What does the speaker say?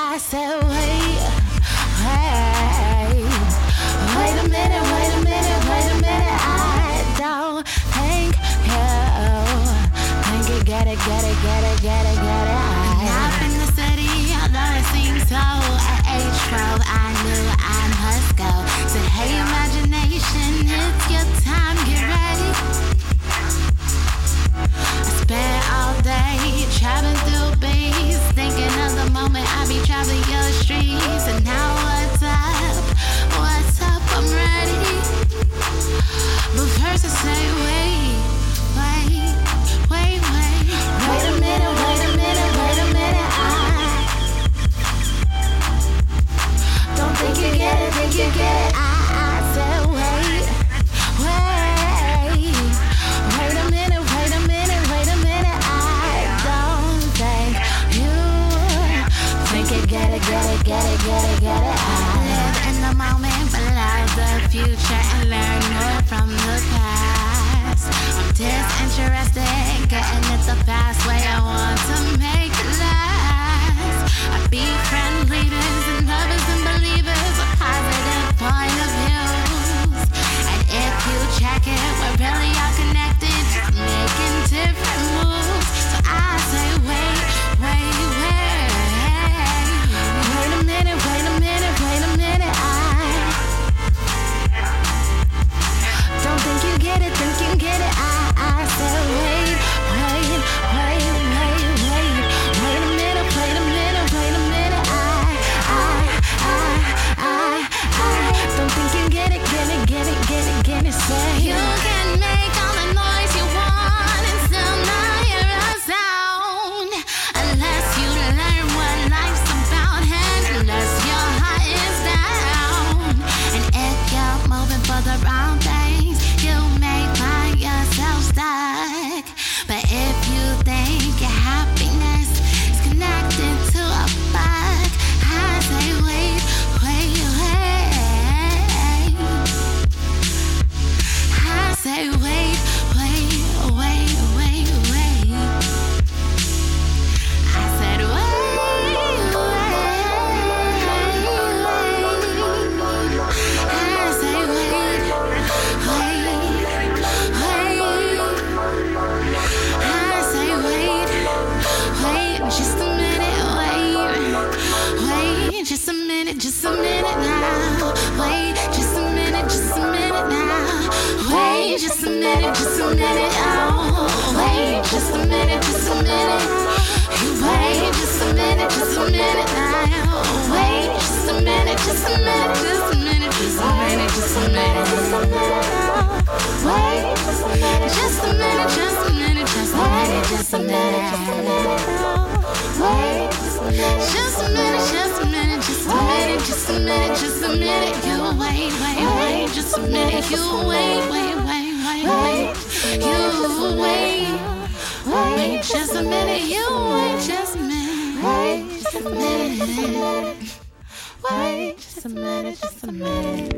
I said, wait a minute, wait a minute, wait a minute. I don't think you get it. Up in the city, although it seems so. At age 12, I knew I must go. Said, hey, imagination, it's your time, get ready. I spent all day traveling through beats, thinking of the moment I be traveling your streets. And now what's up, I'm ready. But first I say, wait a minute, I don't think you get it, I said, wait a minute, I don't think you get it. I live in the moment, but love the future and learn more from the past. I'm disinterested, getting it the fast way. I want to make it last. I befriend leaders and lovers and believers with positive point of views. And if you check it, we're really all connected, just making different moves. So I say, wait a minute, I don't think you get it, I said, wait a minute, I don't think you get it, say you can make all the noise you want and still not hear a sound, unless you learn what life's about and unless your heart is down. And if you're moving for the wrong things, you may find yourself stuck. But if you think your happiness is connected to a bug, I say wait. I say wait. I said just a minute now. Wait, just a minute now. Wait, just a minute now. Wait, just a minute. Wait, just a minute now. Wait, just a minute. Wait, just a minute. Just a minute, you wait, just a minute, you wait, you wait, just a minute, you wait, just a minute, wait, just a minute.